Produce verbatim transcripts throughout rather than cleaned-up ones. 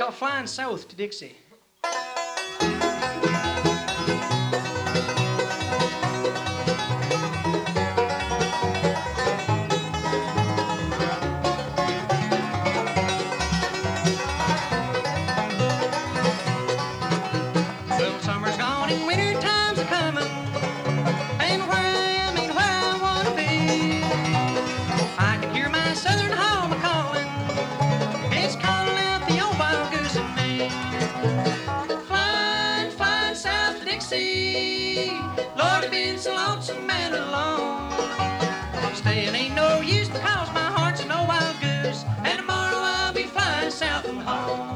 called Flying South to Dixie. Well, summer's gone and winter time's a coming, and where I am ain't where I want to be. I can hear my southern home a-calling. It's calling out the old wild goose and me. Flying, flying south to Dixie. Lord, I've been so lonesome and alone. Staying ain't no use because my heart's an old wild goose, and tomorrow I'll be flying south and home.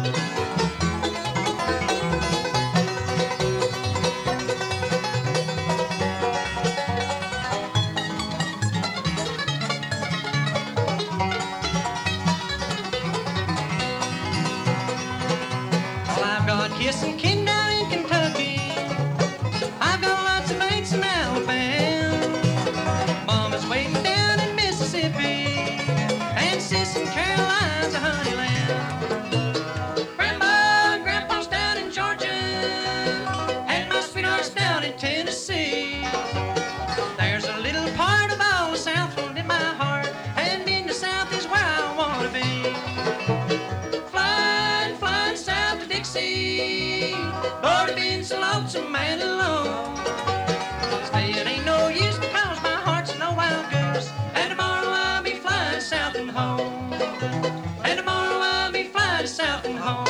Kissing kin down in Kentucky. I've got lots of mates in Alabama. Mama's waiting down in Mississippi, and Sis in Caroline's a honeyland. Grandma and Grandpa's down in Georgia, and my sweetheart's down in Tennessee. There's a little part of all the Southland in my heart, and in the South is where I want to be. Flying, flying south to Dixie. Lord, I've been so lonesome and alone. Staying ain't no use because my heart's an old wild goose, and tomorrow I'll be flying south and home. And tomorrow I'll be flying south and home.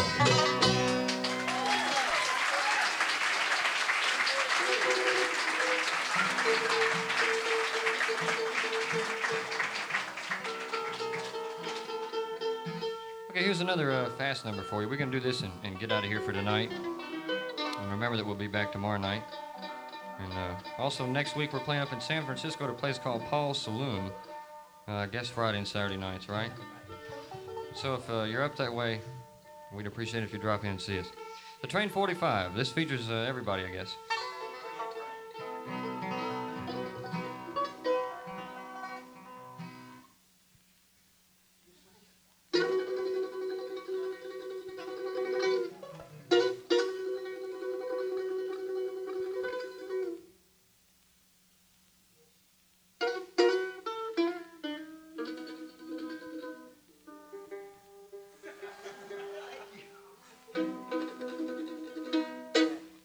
Okay, here's another uh, fast number for you. We're going to do this and, and get out of here for tonight. And remember that we'll be back tomorrow night. And uh, also next week we're playing up in San Francisco at a place called Paul's Saloon. Uh, I guess Friday and Saturday nights, right? So if uh, you're up that way, we'd appreciate it if you drop in and see us. The Train forty-five. This features uh, everybody, I guess.